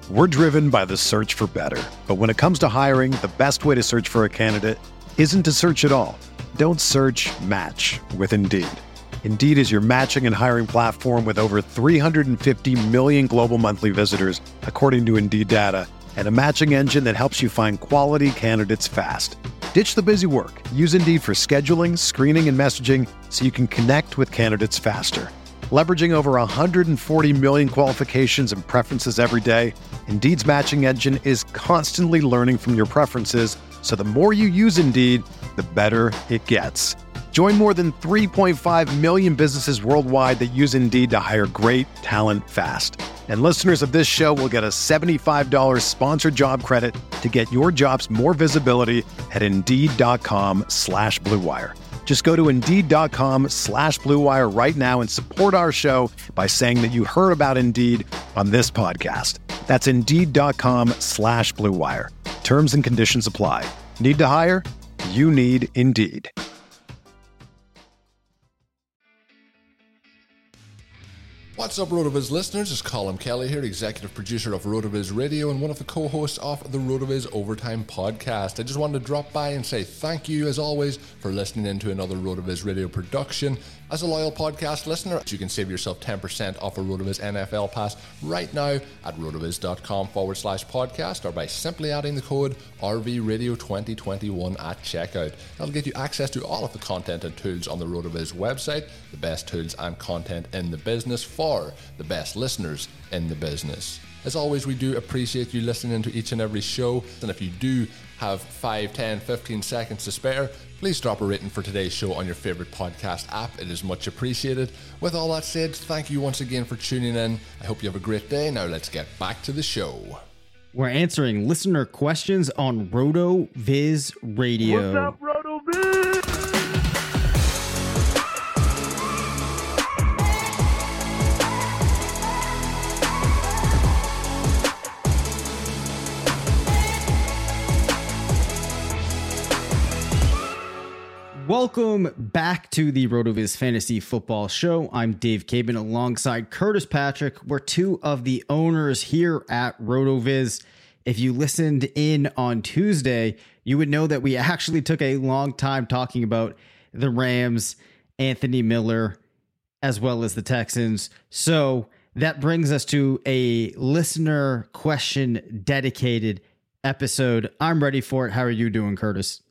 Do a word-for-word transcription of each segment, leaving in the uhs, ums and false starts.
We're driven by the search for better. But when it comes to hiring, the best way to search for a candidate isn't to search at all. Don't search, match with Indeed. Indeed is your matching and hiring platform with over three hundred fifty million global monthly visitors, according to Indeed data, and a matching engine that helps you find quality candidates fast. Ditch the busy work. Use Indeed for scheduling, screening, and messaging so you can connect with candidates faster. Leveraging over one hundred forty million qualifications and preferences every day, Indeed's matching engine is constantly learning from your preferences, so the more you use Indeed, the better it gets. Join more than three point five million businesses worldwide that use Indeed to hire great talent fast. And listeners of this show will get a seventy-five dollars sponsored job credit to get your jobs more visibility at Indeed.com slash Blue Wire. Just go to Indeed.com slash Blue Wire right now and support our show by saying that you heard about Indeed on this podcast. That's Indeed.com slash Blue Wire. Terms and conditions apply. Need to hire? You need Indeed. What's up, RotoViz listeners? It's Colin Kelly here, executive producer of RotoViz Radio and one of the co-hosts of the RotoViz Overtime podcast. I just wanted to drop by and say thank you, as always, for listening in to another RotoViz Radio production. As a loyal podcast listener, you can save yourself ten percent off a RotoViz N F L pass right now at rotoviz.com forward slash podcast or by simply adding the code R V Radio twenty twenty-one at checkout. That'll get you access to all of the content and tools on the RotoViz website, the best tools and content in the business for the best listeners in the business. As always, we do appreciate you listening to each and every show, and if you do have five, ten, fifteen seconds to spare, please drop a rating for today's show on your favorite podcast app. It is much appreciated. With all that said, thank you once again for tuning in. I hope you have a great day. Now let's get back to the show. We're answering listener questions on RotoViz Radio. What's up, RotoViz? Welcome back to the RotoViz Fantasy Football Show. I'm Dave Cabin alongside Curtis Patrick. We're two of the owners here at RotoViz. If you listened in on Tuesday, you would know that we actually took a long time talking about the Rams, Anthony Miller, as well as the Texans. So that brings us to a listener question dedicated episode. I'm ready for it. How are you doing, Curtis?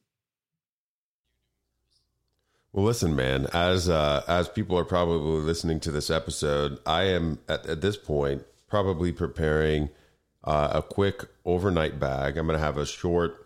Well, listen, man, as uh, as people are probably listening to this episode, I am at, at this point probably preparing uh, a quick overnight bag. I'm going to have a short,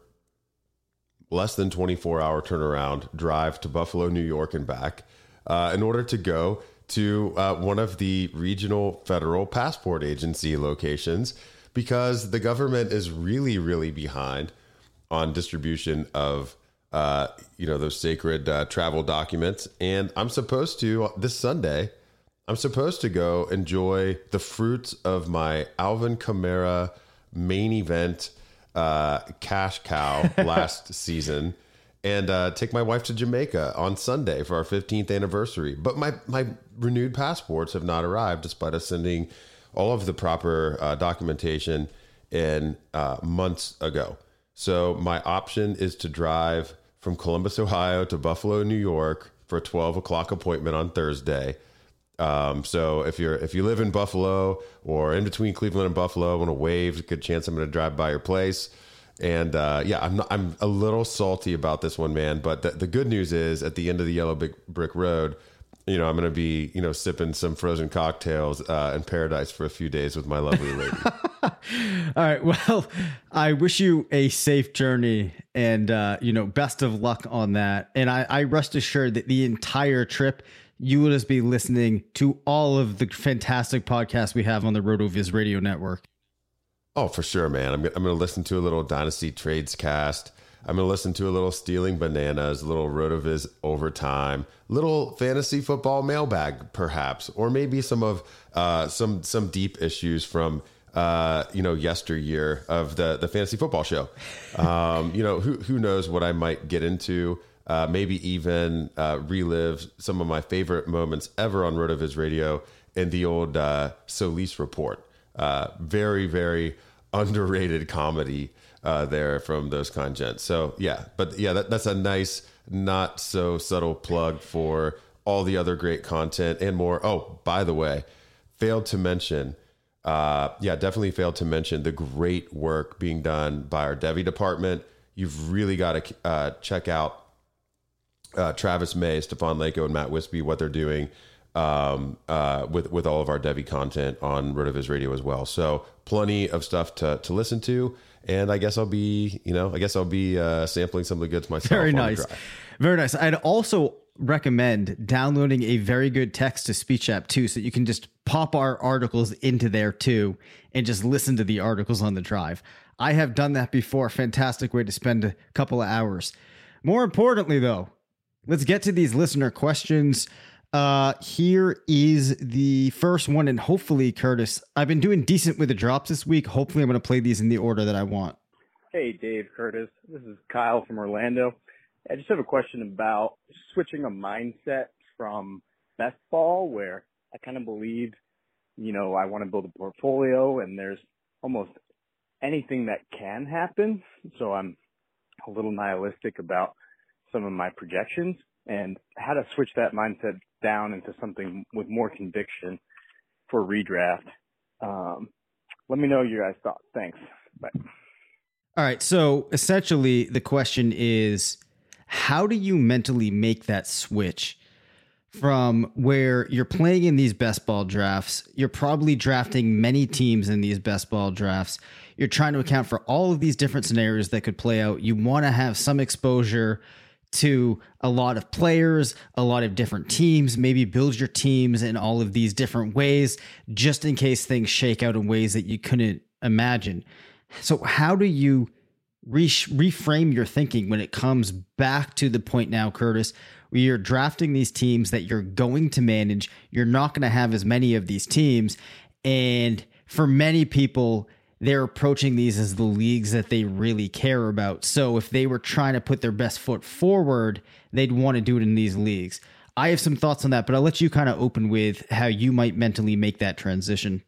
less than twenty-four hour turnaround drive to Buffalo, New York and back uh, in order to go to uh, one of the regional federal passport agency locations, because the government is really, really behind on distribution of Uh, you know, those sacred uh, travel documents. And I'm supposed to, this Sunday, I'm supposed to go enjoy the fruits of my Alvin Kamara main event uh, cash cow last season and uh, take my wife to Jamaica on Sunday for our fifteenth anniversary. But my, my renewed passports have not arrived, despite us sending all of the proper uh, documentation in uh, months ago. So my option is to drive from Columbus, Ohio to Buffalo, New York for a twelve o'clock appointment on Thursday. Um, so if you're, if you live in Buffalo or in between Cleveland and Buffalo, want to wave, good chance I'm going to drive by your place. And, uh, yeah, I'm not, I'm a little salty about this one, man. But the, the good news is at the end of the Yellow Big Brick Road, you know, I'm going to be, you know, sipping some frozen cocktails uh, in paradise for a few days with my lovely lady. All right. Well, I wish you a safe journey and, uh, you know, best of luck on that. And I, I rest assured that the entire trip, you will just be listening to all of the fantastic podcasts we have on the RotoViz Radio Network. Oh, for sure, man. I'm, I'm going to listen to a little Dynasty Trades cast. I'm going to listen to a little Stealing Bananas, a little RotoViz Overtime, little fantasy football mailbag, perhaps, or maybe some of uh, some some deep issues from uh, you know yesteryear of the the fantasy football show. Um, you know, who who knows what I might get into? Uh, maybe even uh, relive some of my favorite moments ever on RotoViz Radio in the old uh, Solis report. Uh, very very underrated comedy uh, there from those kind gents. So yeah, but yeah, that, that's a nice, not so subtle plug for all the other great content and more. Oh, by the way, failed to mention, uh, yeah, definitely failed to mention the great work being done by our Devi department. You've really got to uh, check out uh, Travis May, Stefan Lako, and Matt Wispy, what they're doing um, uh, with with all of our Devi content on RotoViz Radio as well. So plenty of stuff to to listen to. And I guess I'll be, you know, I guess I'll be uh, sampling some of the goods myself. Very nice. Very nice. I'd also recommend downloading a very good text-to-speech app too, so you can just pop our articles into there too and just listen to the articles on the drive. I have done that before. Fantastic way to spend a couple of hours. More importantly, though, let's get to these listener questions. Uh, here is the first one, and hopefully, Curtis, I've been doing decent with the drops this week. Hopefully, I'm going to play these in the order that I want. Hey, Dave, Curtis. This is Kyle from Orlando. I just have a question about switching a mindset from best ball, where I kind of believe, you know, I want to build a portfolio, and there's almost anything that can happen. So I'm a little nihilistic about some of my projections, and how to switch that mindset down into something with more conviction for redraft. Um, let me know your guys' thoughts. Thanks. Bye. All right. So essentially the question is, how do you mentally make that switch from where you're playing in these best ball drafts? You're probably drafting many teams in these best ball drafts. You're trying to account for all of these different scenarios that could play out. You want to have some exposure to a lot of players, a lot of different teams, maybe build your teams in all of these different ways, just in case things shake out in ways that you couldn't imagine. So how do you re- reframe your thinking when it comes back to the point now, Curtis, where you're drafting these teams that you're going to manage? You're not going to have as many of these teams. And for many people, they're approaching these as the leagues that they really care about. So if they were trying to put their best foot forward, they'd want to do it in these leagues. I have some thoughts on that, but I'll let you kind of open with how you might mentally make that transition.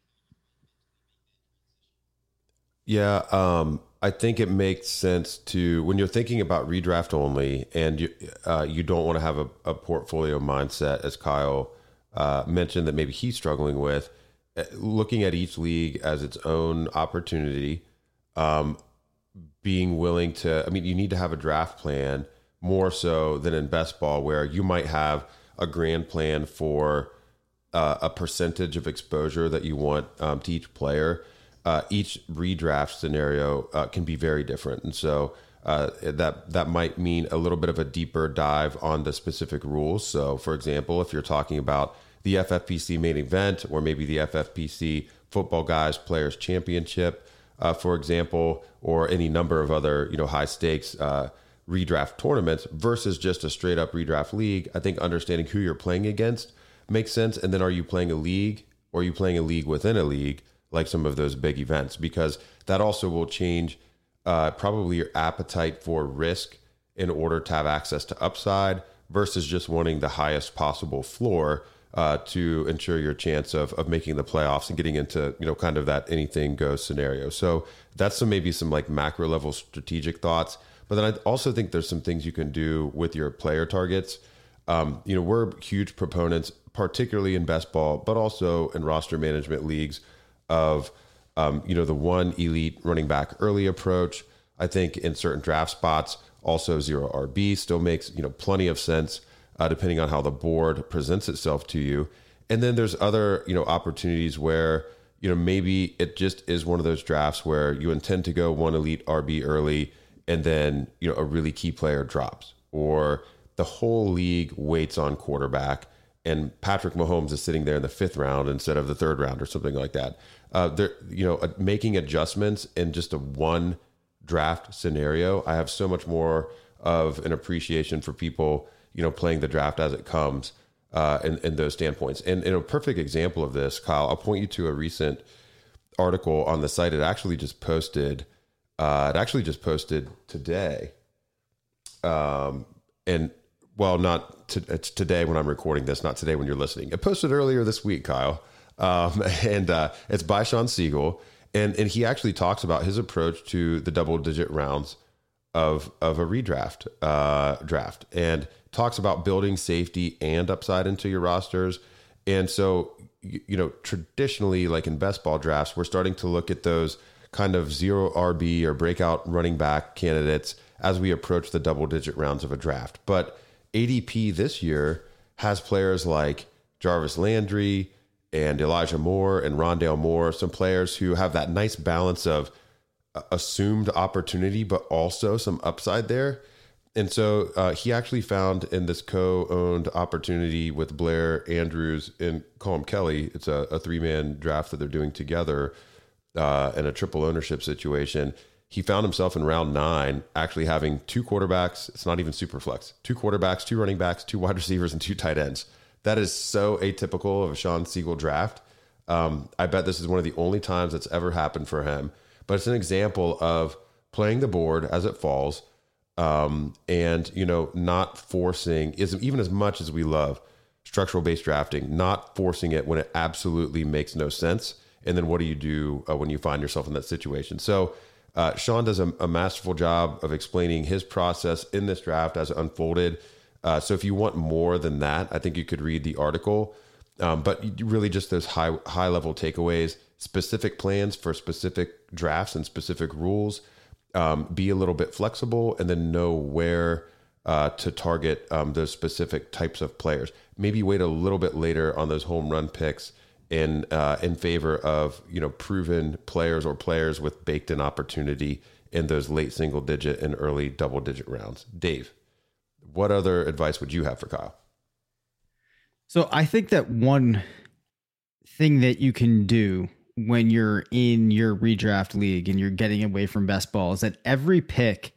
Yeah, um, I think it makes sense to, when you're thinking about redraft only and you uh, you don't want to have a, a portfolio mindset, as Kyle uh, mentioned that maybe he's struggling with, looking at each league as its own opportunity, um, being willing to, I mean, you need to have a draft plan more so than in best ball, where you might have a grand plan for uh, a percentage of exposure that you want um, to each player. Uh, each redraft scenario uh, can be very different. And so uh, that that might mean a little bit of a deeper dive on the specific rules. So for example, if you're talking about the F F P C main event, or maybe the F F P C Football Guys Players Championship, uh, for example, or any number of other, you know, high stakes uh, redraft tournaments versus just a straight up redraft league, I think understanding who you're playing against makes sense. And then are you playing a league, or are you playing a league within a league, like some of those big events? Because that also will change uh, probably your appetite for risk in order to have access to upside versus just wanting the highest possible floor Uh, to ensure your chance of of making the playoffs and getting into, you know, kind of that anything goes scenario. So that's some maybe some like macro level strategic thoughts. But then I also think there's some things you can do with your player targets. Um, you know, we're huge proponents, particularly in best ball, but also in roster management leagues, of um, you know, the one elite running back early approach. I think in certain draft spots, also zero R B still makes, you know, plenty of sense. Uh, depending on how the board presents itself to you. And then there's other, you know, opportunities where, you know, maybe it just is one of those drafts where you intend to go one elite R B early, and then, you know, a really key player drops, or the whole league waits on quarterback and Patrick Mahomes is sitting there in the fifth round instead of the third round, or something like that. Uh, there, you know, uh, making adjustments in just a one draft scenario, I have so much more of an appreciation for people, you know, playing the draft as it comes, uh, in, in those standpoints. And, and a perfect example of this, Kyle, I'll point you to a recent article on the site. It actually just posted, uh, it actually just posted today. Um, and well, not to, it's today when I'm recording this, not today when you're listening. It posted earlier this week, Kyle. Um, and, uh, it's by Sean Siegel. And and he actually talks about his approach to the double digit rounds of of a redraft uh, draft, and talks about building safety and upside into your rosters. And so, you, you know, traditionally, like in best ball drafts, we're starting to look at those kind of zero R B or breakout running back candidates as we approach the double digit rounds of a draft. But A D P this year has players like Jarvis Landry and Elijah Moore and Rondale Moore, some players who have that nice balance of assumed opportunity, but also some upside there. And so uh, he actually found in this co-owned opportunity with Blair Andrews and Colm Kelly, it's a, a three-man draft that they're doing together uh, in a triple ownership situation. He found himself in round nine actually having two quarterbacks. It's not even super flex. Two quarterbacks, two running backs, two wide receivers, and two tight ends. That is so atypical of a Shawn Siegel draft. Um, I bet this is one of the only times that's ever happened for him. But it's an example of playing the board as it falls, um, and, you know, not forcing, is even as much as we love structural based drafting, not forcing it when it absolutely makes no sense. And then what do you do uh, when you find yourself in that situation? So uh, Shawn does a, a masterful job of explaining his process in this draft as it unfolded. Uh, so if you want more than that, I think you could read the article. Um, but really just those high high level takeaways, specific plans for specific drafts and specific rules, um, be a little bit flexible, and then know where uh, to target um, those specific types of players. Maybe wait a little bit later on those home run picks in uh, in favor of, you know, proven players or players with baked in opportunity in those late single digit and early double digit rounds. Dave, what other advice would you have for Kyle? So I think that one thing that you can do when you're in your redraft league and you're getting away from best ball is that every pick,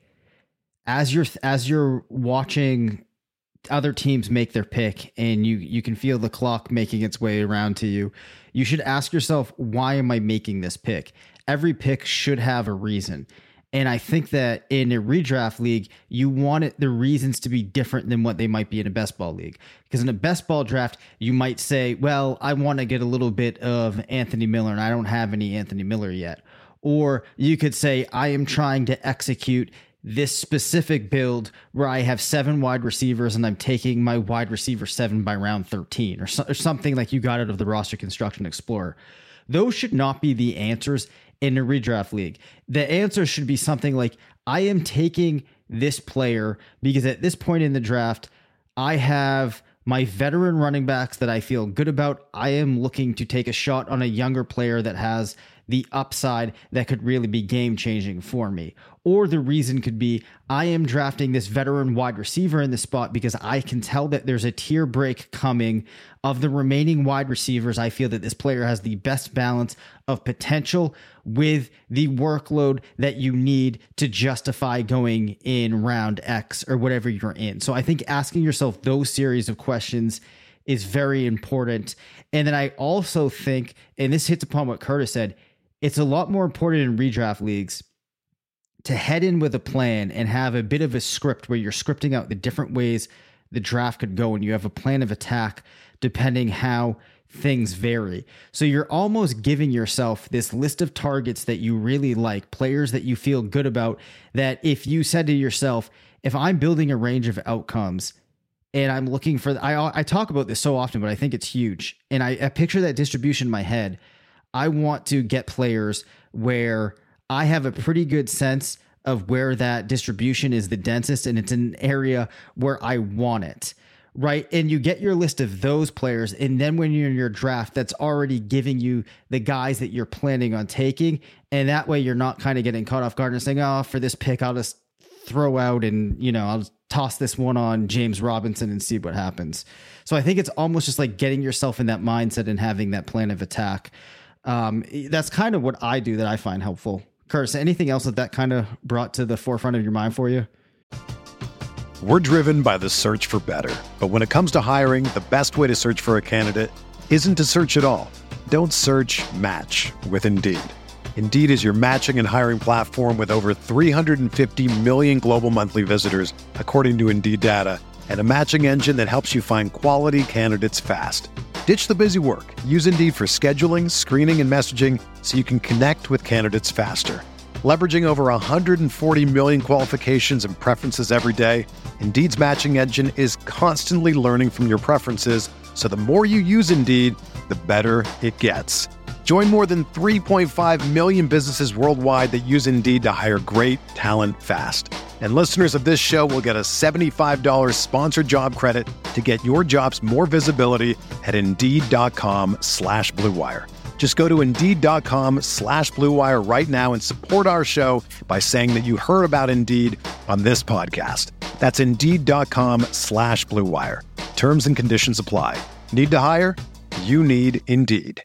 as you're as you're watching other teams make their pick and you you can feel the clock making its way around to you, you should ask yourself, why am I making this pick? Every pick should have a reason. And I think that in a redraft league, you want it, the reasons to be different than what they might be in a best ball league. Because in a best ball draft, you might say, well, I want to get a little bit of Anthony Miller and I don't have any Anthony Miller yet. Or you could say, I am trying to execute this specific build where I have seven wide receivers and I'm taking my wide receiver seven by round thirteen, or, so, or something like you got out of the Roster Construction Explorer. Those should not be the answers in a redraft league. The answer should be something like, I am taking this player because at this point in the draft, I have my veteran running backs that I feel good about. I am looking to take a shot on a younger player that has the upside that could really be game changing for me. Or the reason could be, I am drafting this veteran wide receiver in this spot because I can tell that there's a tier break coming of the remaining wide receivers. I feel that this player has the best balance of potential with the workload that you need to justify going in round X or whatever you're in. So I think asking yourself those series of questions is very important. And then I also think, and this hits upon what Curtis said, it's a lot more important in redraft leagues to head in with a plan and have a bit of a script where you're scripting out the different ways the draft could go and you have a plan of attack depending how things vary. So you're almost giving yourself this list of targets that you really like, players that you feel good about, that if you said to yourself, if I'm building a range of outcomes and I'm looking for, I, I talk about this so often, but I think it's huge. And I, I picture that distribution in my head. I want to get players where I have a pretty good sense of where that distribution is the densest, and it's an area where I want it, right? And you get your list of those players, and then when you're in your draft, that's already giving you the guys that you're planning on taking, and that way you're not kind of getting caught off guard and saying, oh, for this pick, I'll just throw out and, you know, I'll toss this one on James Robinson and see what happens. So I think it's almost just like getting yourself in that mindset and having that plan of attack. Um, that's kind of what I do that I find helpful. Curtis, anything else that that kind of brought to the forefront of your mind for you? We're driven by the search for better. But when it comes to hiring, the best way to search for a candidate isn't to search at all. Don't search, match with Indeed. Indeed is your matching and hiring platform with over three hundred fifty million global monthly visitors, according to Indeed data, and a matching engine that helps you find quality candidates fast. Ditch the busy work. Use Indeed for scheduling, screening, and messaging so you can connect with candidates faster. Leveraging over one hundred forty million qualifications and preferences every day, Indeed's matching engine is constantly learning from your preferences, so the more you use Indeed, the better it gets. Join more than three point five million businesses worldwide that use Indeed to hire great talent fast. And listeners of this show will get a seventy-five dollars sponsored job credit to get your jobs more visibility at Indeed.com slash Blue Wire. Just go to Indeed.com slash Blue Wire right now and support our show by saying that you heard about Indeed on this podcast. That's Indeed.com slash Blue Wire. Terms and conditions apply. Need to hire? You need Indeed.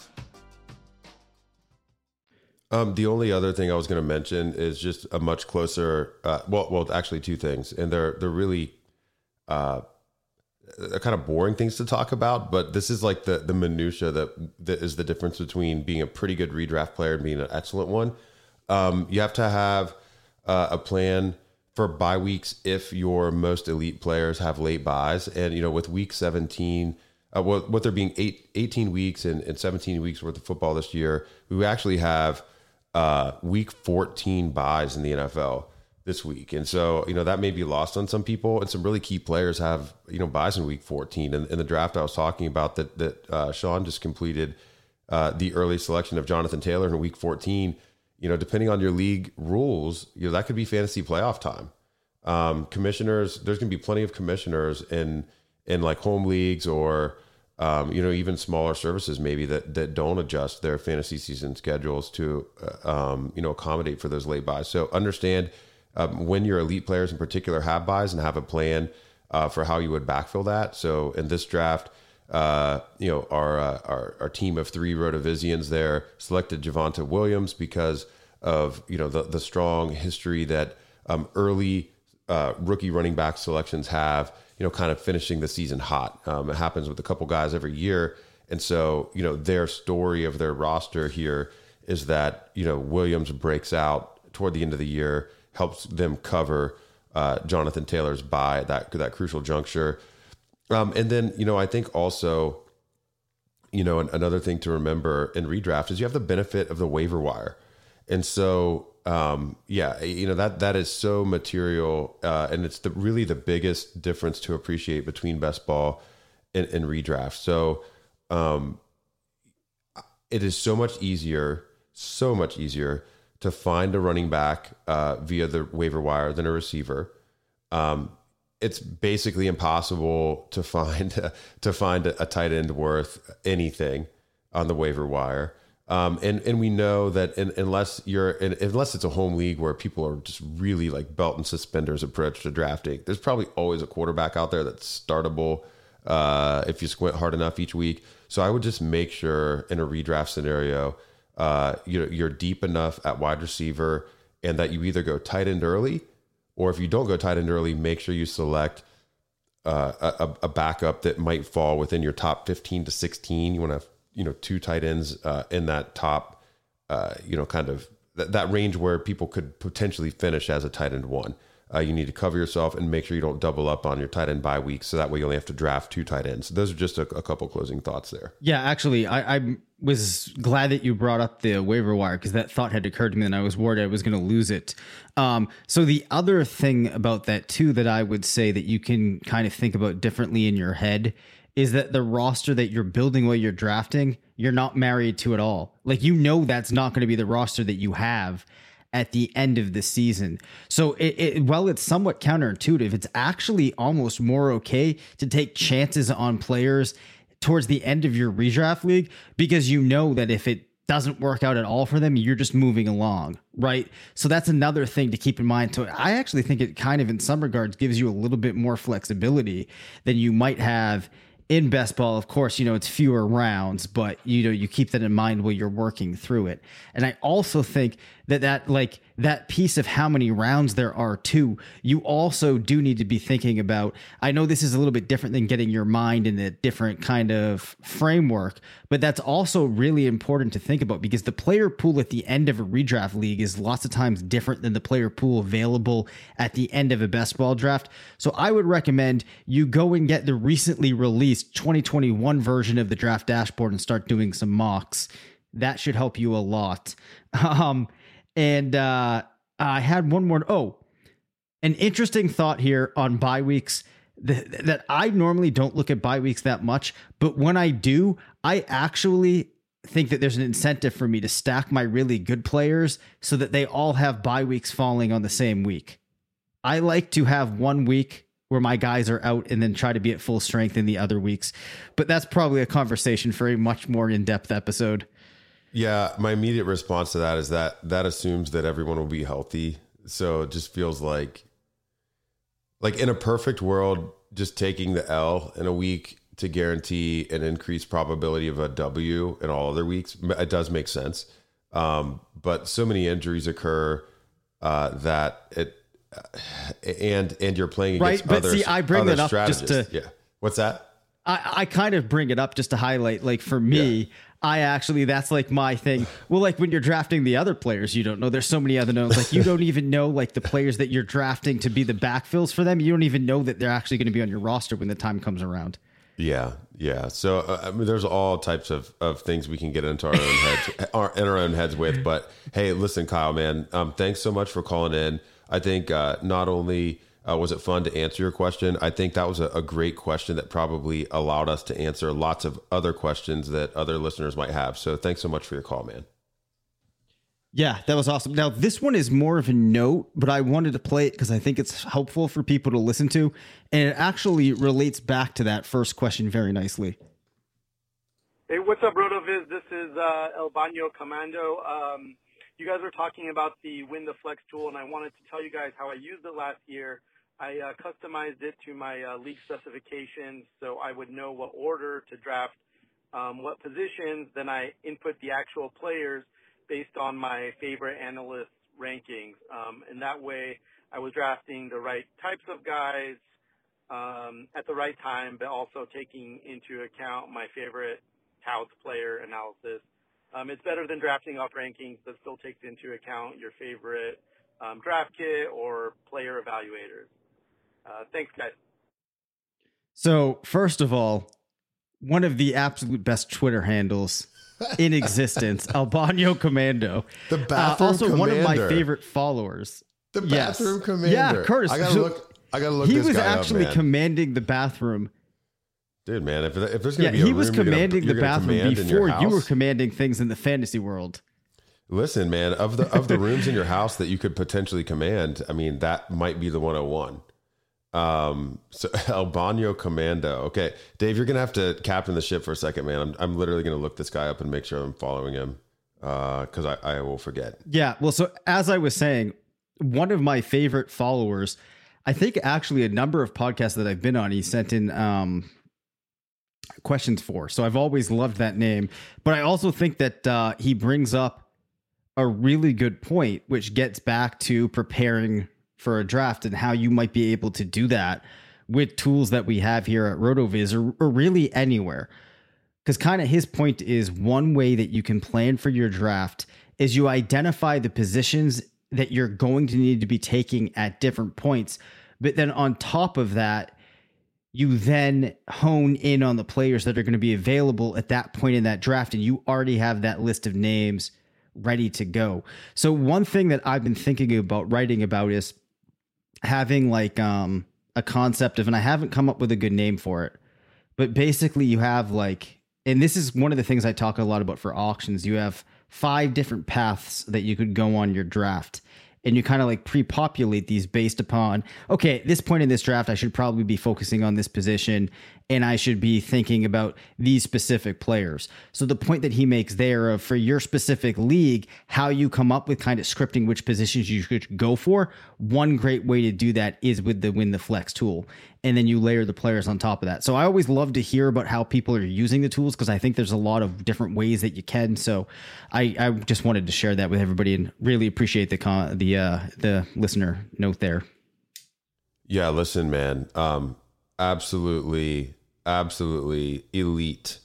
Um, the only other thing I was going to mention is just a much closer, uh, well, well, actually two things, and they're they're really uh, they're kind of boring things to talk about, but this is like the the minutia that that is the difference between being a pretty good redraft player and being an excellent one. Um, you have to have uh, a plan for bye weeks if your most elite players have late buys, and you know with week seventeen. Uh, what, what there being eight, eighteen weeks and, and seventeen weeks worth of football this year, we actually have uh, week fourteen buys in the N F L this week. And so, you know, that may be lost on some people, and some really key players have, you know, buys in week fourteen. And in the draft I was talking about that, that uh, Sean just completed uh, the early selection of Jonathan Taylor in week fourteen, you know, depending on your league rules, you know, that could be fantasy playoff time. Um, commissioners, there's going to be plenty of commissioners in, in like home leagues or, Um, you know, even smaller services maybe that that don't adjust their fantasy season schedules to, uh, um, you know, accommodate for those late buys. So understand um, when your elite players in particular have buys and have a plan uh, for how you would backfill that. So in this draft, uh, you know, our, uh, our our team of three Rotavisians there selected Javonte Williams because of, you know, the the strong history that um, early uh, rookie running back selections have. You know, kind of finishing the season hot. Um, it happens with a couple guys every year. And so, you know, their story of their roster here is that, you know, Williams breaks out toward the end of the year, helps them cover uh, Jonathan Taylor's bye at that, that crucial juncture. Um, and then, you know, I think also, you know, another thing to remember in redraft is you have the benefit of the waiver wire. And so, Um, yeah, you know, that, that is so material. Uh, and it's the really the biggest difference to appreciate between best ball and, and redraft. So, um, it is so much easier, so much easier to find a running back, uh, via the waiver wire than a receiver. Um, it's basically impossible to find, to find a, a tight end worth anything on the waiver wire. Um, and, and we know that in, unless you're, in, unless it's a home league where people are just really like belt and suspenders approach to drafting, there's probably always a quarterback out there that's startable, uh, if you squint hard enough each week. So I would just make sure in a redraft scenario, uh, you're, you're deep enough at wide receiver and that you either go tight end early, or if you don't go tight end early, make sure you select uh, a, a backup that might fall within your top fifteen to sixteen. You want to have, you know, two tight ends uh, in that top, uh, you know, kind of th- that range where people could potentially finish as a tight end one. Uh, you need to cover yourself and make sure you don't double up on your tight end bye week. So that way you only have to draft two tight ends. Those are just a, a couple closing thoughts there. Yeah, actually, I, I was glad that you brought up the waiver wire because that thought had occurred to me and I was worried I was going to lose it. Um, so the other thing about that too, that I would say that you can kind of think about differently in your head is that the roster that you're building while you're drafting, you're not married to at all. Like, you know, that's not going to be the roster that you have at the end of the season. So it, it, while it's somewhat counterintuitive, it's actually almost more okay to take chances on players towards the end of your redraft league, because you know that if it doesn't work out at all for them, you're just moving along, right? So that's another thing to keep in mind. So I actually think it kind of, in some regards, gives you a little bit more flexibility than you might have in best ball. Of course, you know, it's fewer rounds, but you know, you keep that in mind while you're working through it. And I also think that that like that piece of how many rounds there are too, you also do need to be thinking about. I know this is a little bit different than getting your mind in a different kind of framework, but that's also really important to think about, because the player pool at the end of a redraft league is lots of times different than the player pool available at the end of a best ball draft. So I would recommend you go and get the recently released twenty twenty-one version of the draft dashboard and start doing some mocks. That should help you a lot. Um, And uh, I had one more. Oh, an interesting thought here on bye weeks th- that I normally don't look at bye weeks that much. But when I do, I actually think that there's an incentive for me to stack my really good players so that they all have bye weeks falling on the same week. I like to have one week where my guys are out and then try to be at full strength in the other weeks. But that's probably a conversation for a much more in-depth episode. Yeah, my immediate response to that is that that assumes that everyone will be healthy. So it just feels like, like in a perfect world, just taking the L in a week to guarantee an increased probability of a W in all other weeks, it does make sense. Um, but so many injuries occur uh, that it, and and you're playing against right, but other, see, I bring other that up just to, yeah. What's that? I, I kind of bring it up just to highlight, like for me, yeah. I actually, that's like my thing. Well, like when you're drafting the other players, you don't know. There's so many other knowns. Like you don't even know like the players that you're drafting to be the backfills for them. You don't even know that they're actually going to be on your roster when the time comes around. Yeah. Yeah. So uh, I mean, there's all types of, of things we can get into our own heads, our, in our own heads with, but hey, listen, Kyle, man, um, thanks so much for calling in. I think uh, not only Uh, was it fun to answer your question? I think that was a, a great question that probably allowed us to answer lots of other questions that other listeners might have. So thanks so much for your call, man. Yeah, that was awesome. Now, this one is more of a note, but I wanted to play it because I think it's helpful for people to listen to. And it actually relates back to that first question very nicely. Hey, what's up, RotoViz? This is uh, El Baño Commando. Um, you guys were talking about the Win the Flex tool, and I wanted to tell you guys how I used it last year. I uh, customized it to my uh, league specifications so I would know what order to draft, um, what positions. Then I input the actual players based on my favorite analysts' rankings. Um, and that way I was drafting the right types of guys um, at the right time, but also taking into account my favorite touts player analysis. Um, it's better than drafting off rankings, but still takes into account your favorite um, draft kit or player evaluators. Uh, thanks, guys. So, first of all, one of the absolute best Twitter handles in existence, El Baño Commando. The bathroom uh, also commander. One of my favorite followers. The bathroom yes. commander. Yeah, Curtis. I gotta so look. I gotta look. He this was guy actually up, commanding the bathroom. Dude, man, if, if there's gonna yeah, be a he room was commanding gonna, the bathroom command before you were commanding things in the fantasy world. Listen, man, of the of the rooms in your house that you could potentially command, I mean, that might be the one oh one. Um, so El Baño Commando. Okay, Dave, you're gonna have to captain the ship for a second, man. I'm I'm literally gonna look this guy up and make sure I'm following him, uh, because I, I will forget. Yeah, well, so as I was saying, one of my favorite followers, I think actually a number of podcasts that I've been on, he sent in um questions for. So I've always loved that name, but I also think that uh, he brings up a really good point, which gets back to preparing for a draft and how you might be able to do that with tools that we have here at RotoViz or, or really anywhere. Because kind of his point is one way that you can plan for your draft is you identify the positions that you're going to need to be taking at different points. But then on top of that, you then hone in on the players that are going to be available at that point in that draft. And you already have that list of names ready to go. So one thing that I've been thinking about writing about is having like um, a concept of, and I haven't come up with a good name for it, but basically you have like, and this is one of the things I talk a lot about for auctions. You have five different paths that you could go on your draft. And you kind of like pre-populate these based upon, okay, at this point in this draft, I should probably be focusing on this position. and I should be thinking about these specific players. So the point that he makes there of for your specific league, how you come up with kind of scripting which positions you should go for, one great way to do that is with the Win the Flex tool. And then you layer the players on top of that. So I always love to hear about how people are using the tools, because I think there's a lot of different ways that you can. So I, I just wanted to share that with everybody and really appreciate the con- the uh, the listener note there. Yeah, listen, man. Um, absolutely, absolutely elite,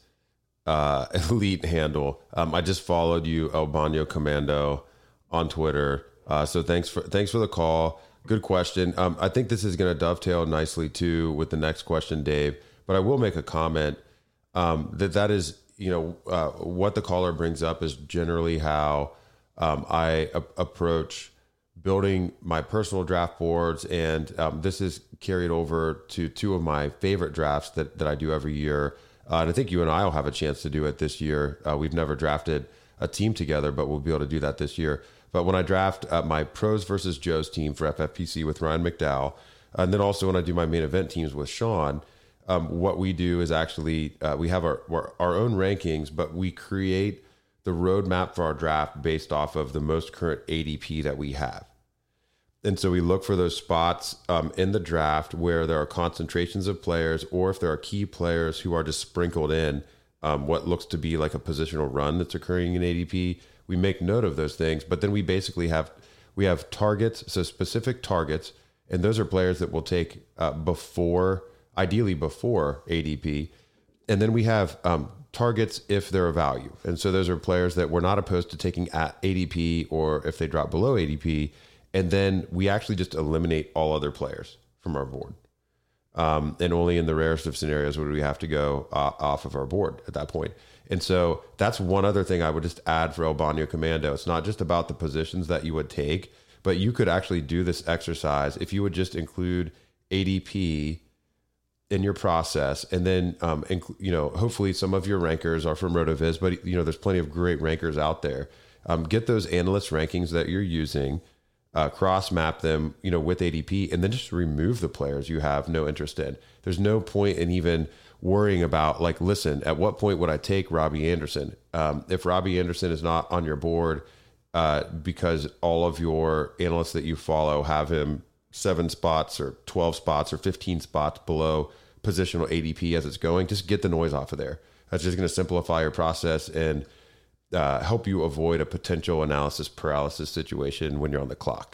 uh, elite handle. Um, I just followed you, El Bano Commando, on Twitter. Uh, so thanks for thanks for the call. Good question. Um, I think this is going to dovetail nicely too with the next question, Dave. But I will make a comment um, that that is, you know, uh, what the caller brings up is generally how um, I a- approach building my personal draft boards, and um, this is carried over to two of my favorite drafts that that I do every year. Uh, and I think you and I will have a chance to do it this year. Uh, we've never drafted a team together, but we'll be able to do that this year. But when I draft uh, my pros versus Joe's team for F F P C with Ryan McDowell, and then also when I do my main event teams with Sean, um, what we do is actually uh, we have our, our our own rankings, but we create the roadmap for our draft based off of the most current A D P that we have. And so we look for those spots um, in the draft where there are concentrations of players, or if there are key players who are just sprinkled in um, what looks to be like a positional run that's occurring in A D P. We make note of those things, but then we basically have we have targets, so specific targets, and those are players that we'll take uh, before, ideally before A D P, and then we have um, targets if they're a value, and so those are players that we're not opposed to taking at A D P or if they drop below A D P, and then we actually just eliminate all other players from our board, um, and only in the rarest of scenarios would we have to go uh, off of our board at that point. And so that's one other thing I would just add for El Bano Commando. It's not just about the positions that you would take, but you could actually do this exercise if you would just include A D P in your process. And then, um, inc- you know, hopefully some of your rankers are from RotoViz, but, you know, there's plenty of great rankers out there. Um, get those analyst rankings that you're using, uh, cross map them, you know, with A D P, and then just remove the players you have no interest in. There's no point in even worrying about, like, listen, at what point would I take Robbie Anderson? Um, if Robbie Anderson is not on your board uh, because all of your analysts that you follow have him seven spots or twelve spots or fifteen spots below positional A D P as it's going, just get the noise off of there. That's just going to simplify your process and uh, help you avoid a potential analysis paralysis situation when you're on the clock.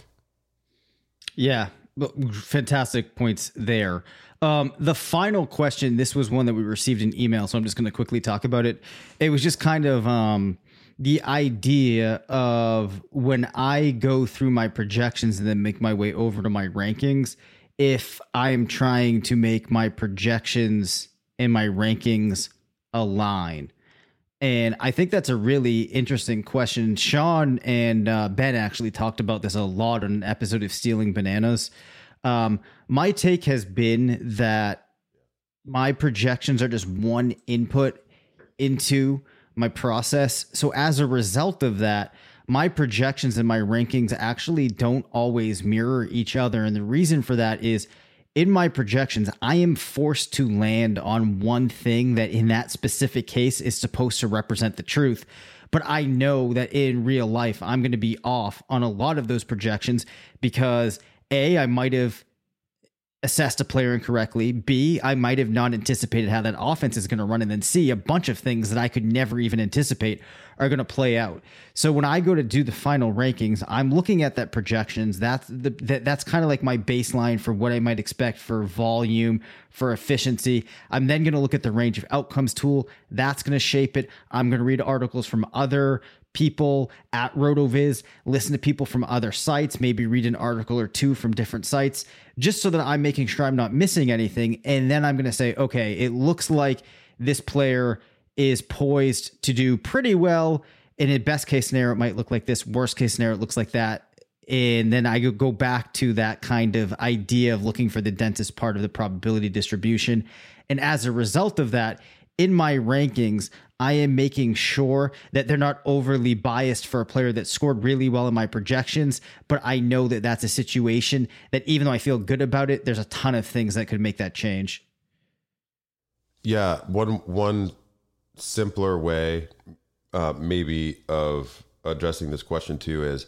Yeah, fantastic points there. Um, the final question, this was one that we received in email, so I'm just going to quickly talk about it. It was just kind of um, the idea of when I go through my projections and then make my way over to my rankings, if I'm trying to make my projections and my rankings align. And I think that's a really interesting question. Sean and uh, Ben actually talked about this a lot on an episode of Stealing Bananas. Um, my take has been that my projections are just one input into my process. So as a result of that, my projections and my rankings actually don't always mirror each other. And the reason for that is in my projections, I am forced to land on one thing that in that specific case is supposed to represent the truth. But I know that in real life, I'm going to be off on a lot of those projections because A, I might have assessed a player incorrectly. B, I might have not anticipated how that offense is going to run. And then C, a bunch of things that I could never even anticipate are going to play out. So when I go to do the final rankings, I'm looking at that projections. That's the that, that's kind of like my baseline for what I might expect for volume, for efficiency. I'm then going to look at the range of outcomes tool. That's going to shape it. I'm going to read articles from other people at RotoViz, listen to people from other sites, maybe read an article or two from different sites, just so that I'm making sure I'm not missing anything. And then I'm going to say, okay, it looks like this player is poised to do pretty well. In a best case scenario, it might look like this. Worst case scenario, it looks like that. And then I go back to that kind of idea of looking for the densest part of the probability distribution. And as a result of that, in my rankings, I am making sure that they're not overly biased for a player that scored really well in my projections, but I know that that's a situation that even though I feel good about it, there's a ton of things that could make that change. Yeah, one one simpler way, uh, maybe, of addressing this question too is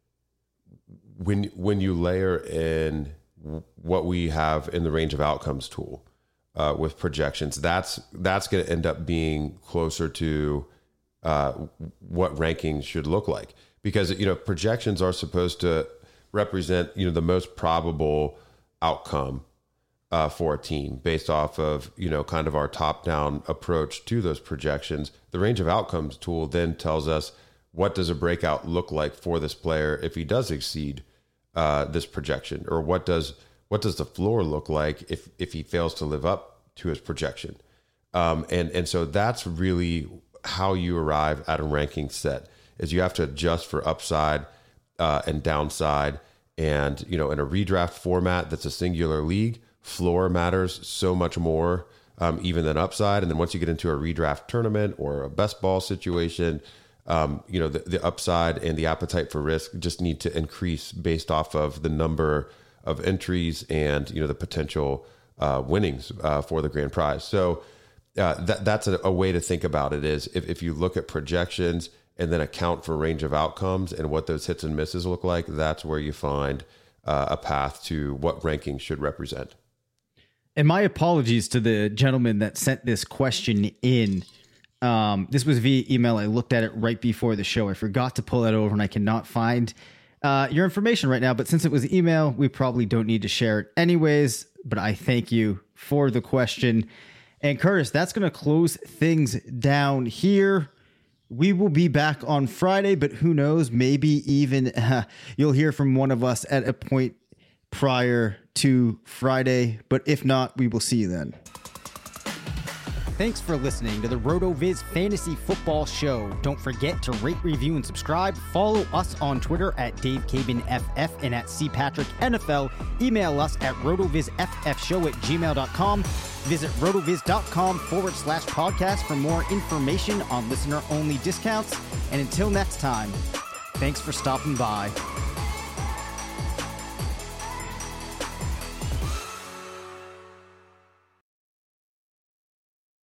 when when you layer in what we have in the range of outcomes tool uh, with projections, that's that's going to end up being closer to uh, what rankings should look like, because you know projections are supposed to represent you know the most probable outcome uh, for a team based off of you know kind of our top down approach to those projections. The range of outcomes tool then tells us what does a breakout look like for this player if he does exceed uh, this projection, or what does what does the floor look like if if he fails to live up to his projection, um, and and so that's really how you arrive at a ranking set. Is you have to adjust for upside uh, and downside, and you know in a redraft format that's a singular league, floor matters so much more um, even than upside. And then once you get into a redraft tournament or a best ball situation, Um, you know, the, the upside and the appetite for risk just need to increase based off of the number of entries and, you know, the potential uh, winnings uh, for the grand prize. So uh, that, that's a, a way to think about it is if, if you look at projections and then account for range of outcomes and what those hits and misses look like, that's where you find uh, a path to what ranking should represent. And my apologies to the gentleman that sent this question in. Um, this was via email. I looked at it right before the show. I forgot to pull that over and I cannot find uh, your information right now. But since it was email, we probably don't need to share it anyways. But I thank you for the question. And Curtis, that's going to close things down here. We will be back on Friday, but who knows? Maybe even uh, you'll hear from one of us at a point prior to Friday. But if not, we will see you then. Thanks for listening to the RotoViz Fantasy Football Show. Don't forget to rate, review, and subscribe. Follow us on Twitter at Dave Cabin F F and at C Patrick N F L. Email us at rotovizffshow at gmail dot com. Visit rotoviz.com forward slash podcast for more information on listener-only discounts. And until next time, thanks for stopping by.